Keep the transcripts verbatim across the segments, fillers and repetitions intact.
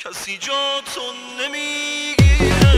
کسی جاتو نمیگیره.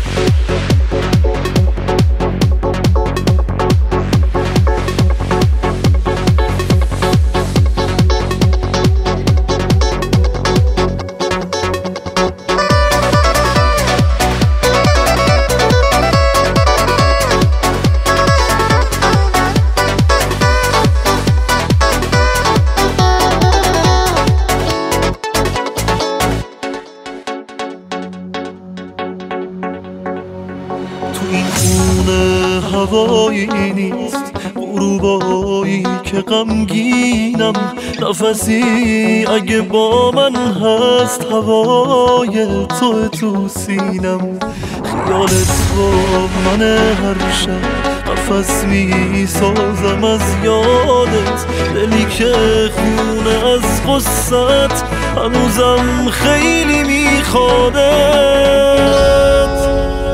تو این خونه هوایی نیست، غروبایی که غمگینم، نفسی اگه با من هست، هوای تو تو سینم. خیالت با من هر شب نفس می سازم از یادت، دلی که خونه از قصت هنوزم خیلی میخوادت.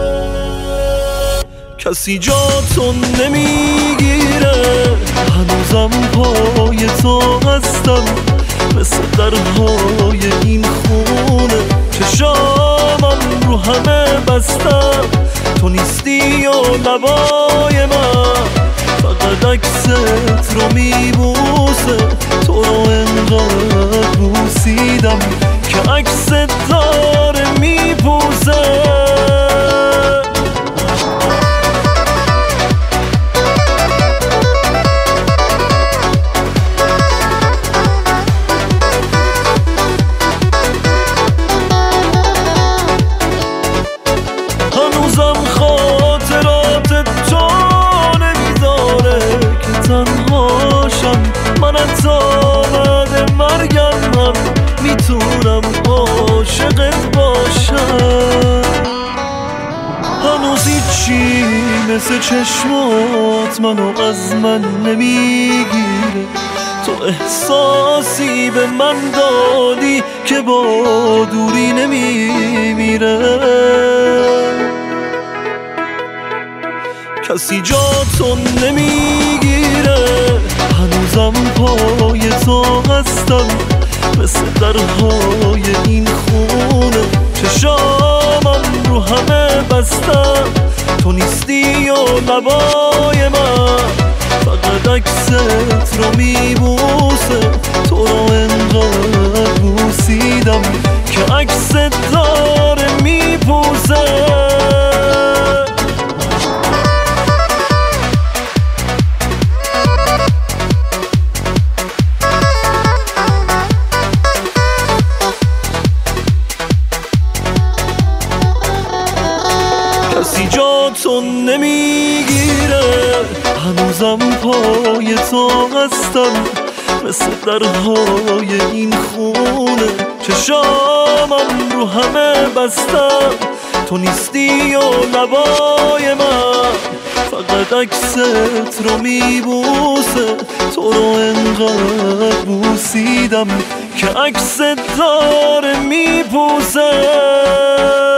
کسی جاتو نمیگیره، هنوزم پای تو هستم، مثل درهای این خونه چشامم رو همه بستم. تو نیستی و لبای من فقط عکست رو میبوسه، تو رو انقدر بوسیدم که عکست داره میپوسه. هنوزم خاطرات تو نمیذاره که تنهاشم، من حتی بعد مرگم هم میتونم عاشقت باشم. هنوز هیچی مثل چشمات منو از من نمیگیره، تو احساسی به من دادی که با دوری نمیمیره. کسی جاتو نمیگیره، هنوزم پای تو هستم، مثل درهای این خونه چشامم رو همه بستم. تو نیستی و لبای من فقط عکست رو میبوسه، تو رو انقدر بوسیدم که عکست داره میپوسه. کسی جاتو نمیگیره، هنوزم پای تو هستم، مثل درهای این خونه چشامم رو همه بستم. تو نیستی و لبای من فقط عکست رو میبوسه، تو رو انقدر بوسیدم که عکست داره میپوسه.